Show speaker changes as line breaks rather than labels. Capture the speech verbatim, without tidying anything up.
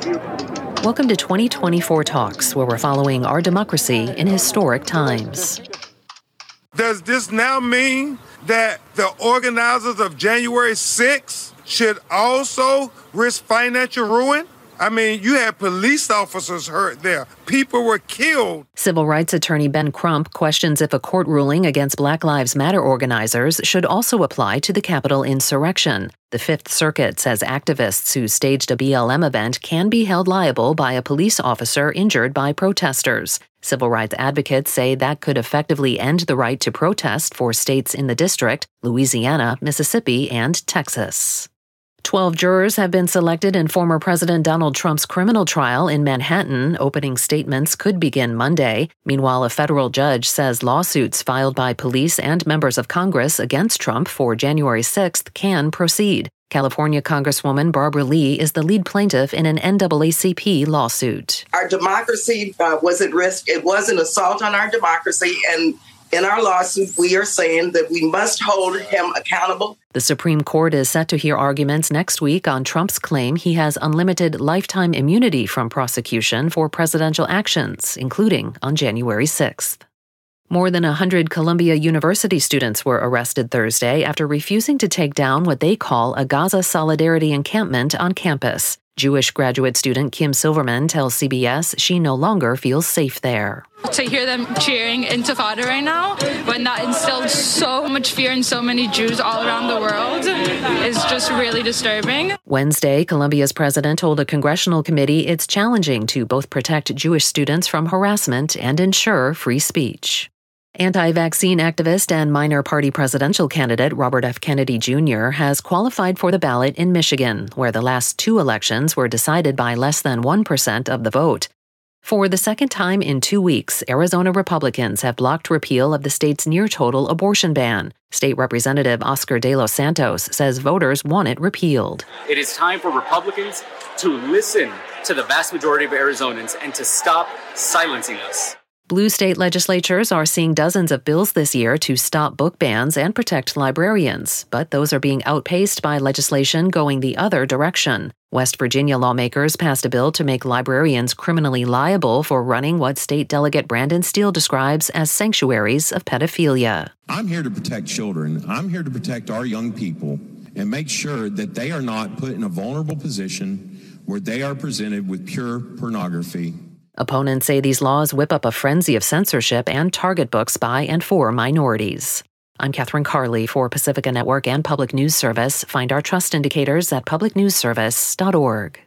Welcome to twenty twenty-four Talks, where we're following our democracy in historic times.
Does this now mean that the organizers of January sixth should also risk financial ruin? I mean, you had police officers hurt there. People were killed.
Civil rights attorney Ben Crump questions if a court ruling against Black Lives Matter organizers should also apply to the Capitol insurrection. The Fifth Circuit says activists who staged a B L M event can be held liable by a police officer injured by protesters. Civil rights advocates say that could effectively end the right to protest for states in the district, Louisiana, Mississippi, and Texas. Twelve jurors have been selected in former President Donald Trump's criminal trial in Manhattan. Opening statements could begin Monday. Meanwhile, a federal judge says lawsuits filed by police and members of Congress against Trump for January sixth can proceed. California Congresswoman Barbara Lee is the lead plaintiff in an N double A C P lawsuit.
Our democracy uh, was at risk. It was an assault on our democracy, and in our lawsuit, we are saying that we must hold him accountable.
The Supreme Court is set to hear arguments next week on Trump's claim he has unlimited lifetime immunity from prosecution for presidential actions, including on January sixth. More than one hundred Columbia University students were arrested Thursday after refusing to take down what they call a Gaza Solidarity encampment on campus. Jewish graduate student Kim Silverman tells C B S she no longer feels safe there.
To hear them cheering Intifada right now, when that instilled so much fear in so many Jews all around the world, is just really disturbing.
Wednesday, Columbia's president told a congressional committee it's challenging to both protect Jewish students from harassment and ensure free speech. Anti-vaccine activist and minor party presidential candidate Robert F. Kennedy Junior has qualified for the ballot in Michigan, where the last two elections were decided by less than one percent of the vote. For the second time in two weeks, Arizona Republicans have blocked repeal of the state's near-total abortion ban. State Representative Oscar De Los Santos says voters want it repealed.
It is time for Republicans to listen to the vast majority of Arizonans and to stop silencing us.
Blue state legislatures are seeing dozens of bills this year to stop book bans and protect librarians, but those are being outpaced by legislation going the other direction. West Virginia lawmakers passed a bill to make librarians criminally liable for running what State Delegate Brandon Steele describes as sanctuaries of pedophilia.
I'm here to protect children. I'm here to protect our young people and make sure that they are not put in a vulnerable position where they are presented with pure pornography.
Opponents say these laws whip up a frenzy of censorship and target books by and for minorities. I'm Catherine Carley for Pacifica Network and Public News Service. Find our trust indicators at public news service dot org.